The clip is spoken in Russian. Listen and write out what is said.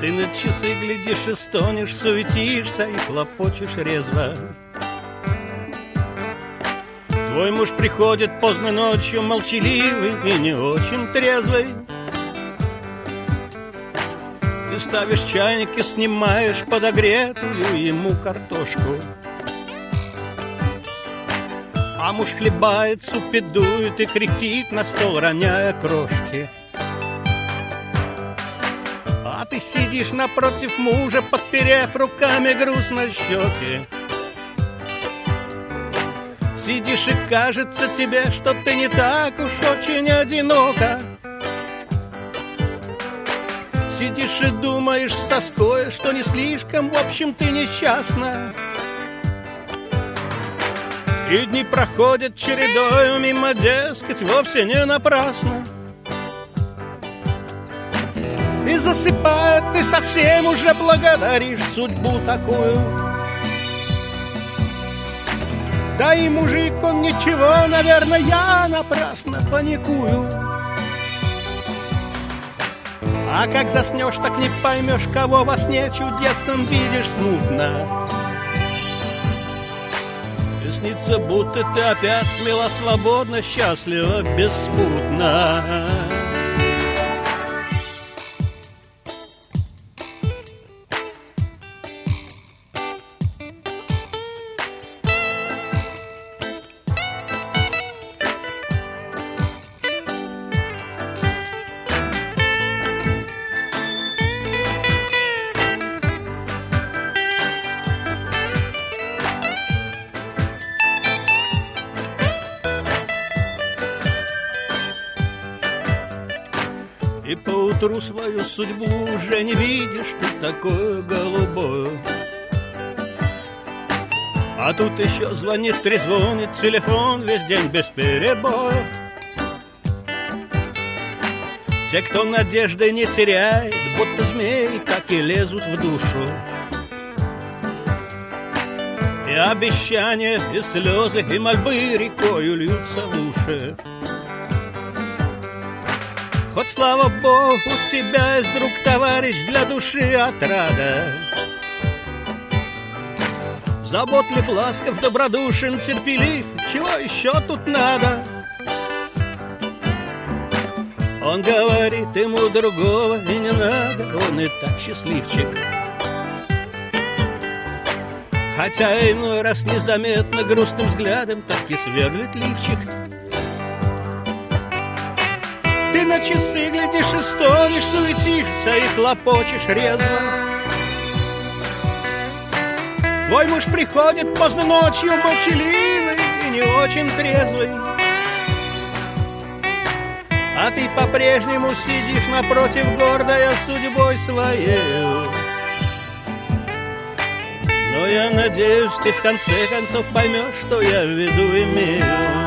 Ты на часы глядишь и стонешь, суетишься и хлопочешь резво. Твой муж приходит поздно ночью, молчаливый и не очень трезвый. Ты ставишь чайник и снимаешь подогретую ему картошку. А муж хлебает, супит, дует и кряхтит на стол, роняя крошки. А ты сидишь напротив мужа, подперев руками грустно щеки. Сидишь и кажется тебе, что ты не так уж очень одинока. Сидишь и думаешь с тоской, что не слишком, в общем, ты несчастна. И дни проходят чередою мимо, дескать, вовсе не напрасно. И засыпая, ты совсем уже благодаришь судьбу такую. Да и мужик, он ничего, наверное, я напрасно паникую. А как заснешь, так не поймешь, кого во сне чудесном видишь смутно. И снится, будто ты опять смела, свободно, счастлива, беспутна. И поутру свою судьбу уже не видишь ты такую голубую. А тут еще звонит, трезвонит телефон весь день без перебоя. Те, кто надежды не теряет, будто змеи, так и лезут в душу. И обещания, и слезы, и мольбы рекою льются в уши. Хоть, слава Богу, у тебя есть друг, товарищ, для души отрада. Заботлив, ласков, добродушен, терпелив, чего еще тут надо? Он говорит, ему другого и не надо, он и так счастливчик. Хотя иной раз незаметно грустным взглядом так и сверлит лифчик. Ты на часы глядишь и стонешь, суетишься и хлопочешь резво. Твой муж приходит поздно ночью, молчаливый и не очень трезвый. А ты по-прежнему сидишь напротив, гордая судьбой своей. Но я надеюсь, ты в конце концов поймешь, что я в виду имею.